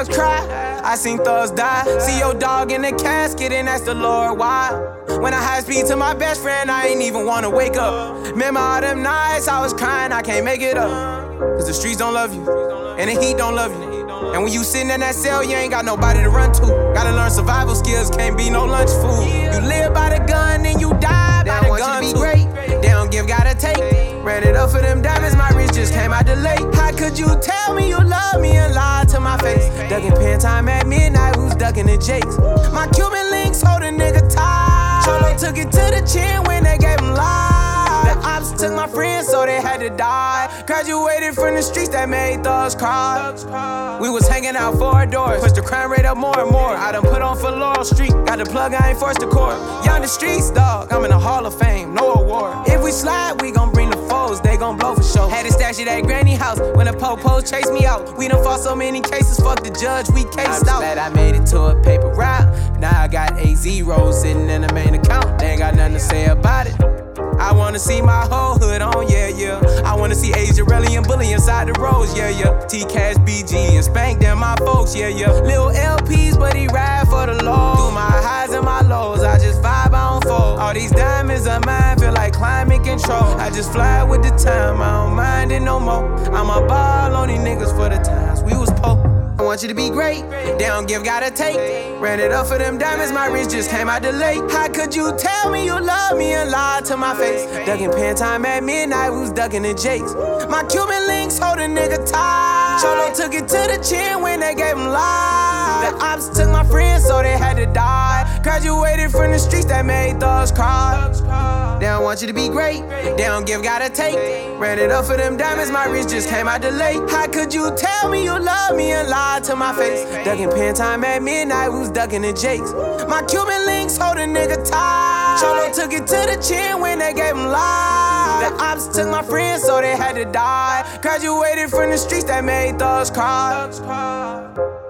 thugs cry, I seen thugs die. See your dog in the casket and ask the Lord why. When I high speed to my best friend, I ain't even wanna wake up. Remember all them nights I was crying, I can't make it up. Cause the streets don't love you, and the heat don't love you. And when you sitting in that cell, you ain't got nobody to run to. Gotta learn survival skills, can't be no lunch food. You live by the gun and you die by the gun too. Great. They don't give, gotta take. Ran it up for them diamonds, my wrist just came out the lake. How could you tell me you love me and lie to my face? Ducking pen time at midnight, who's ducking the jakes? My Cuban links hold a nigga tight. Cholo took it to the chin when they gave him life. The ops took my friends, so they had to die. Graduated from the streets that made thugs cry. We was hanging out 4 doors, pushed the crime rate up more and more. I done put on for Laurel Street, got the plug, I ain't forced the court. Young the streets, dog, I'm in the Hall of Fame, no award. If we slide, we gon' bring the foes, they gon' blow for sure. Had to stash it at granny house when the po-pos chased me out. We done fought so many cases, fuck the judge, we cased out. I'm glad I made it to a paper route. Now I got 8 zeros sitting in the main account, they ain't got nothing to say about it. I wanna see my whole hood on, yeah, yeah. I wanna see Asia, Relly, and Bully inside the roads, yeah, yeah. T-Cash, BG, and Spank, them my folks, yeah, yeah. Lil LPs, but he ride for the low. Through my highs and my lows, I just vibe, I don't fold. All these diamonds of mine feel like climate control. I just fly with the time, I don't mind it no more. I'm a ball on these niggas for the times we was poor. I want you to be great, they don't give, gotta take. Ran it up for them diamonds, my wrist just came out the lake. How could you tell me you love me and lie to my face? Ducking pen time at midnight, who's ducking the jakes? My Cuban links hold a nigga tight. Cholo took it to the chin when they gave him life. The ops took my friends, so they had to die. Graduated from the streets that made thugs cry. They don't want you to be great, they don't give, gotta take. Ran it up for them diamonds, my wrist just came out the lake. How could you tell me you love me and lie to my face? Ducking pen time at midnight, who's ducking the jakes? My Cuban links hold a nigga tight. Cholo took it to the chin when they gave him life. The ops took my friends, so they had to die. Graduated from the streets that made thugs cry.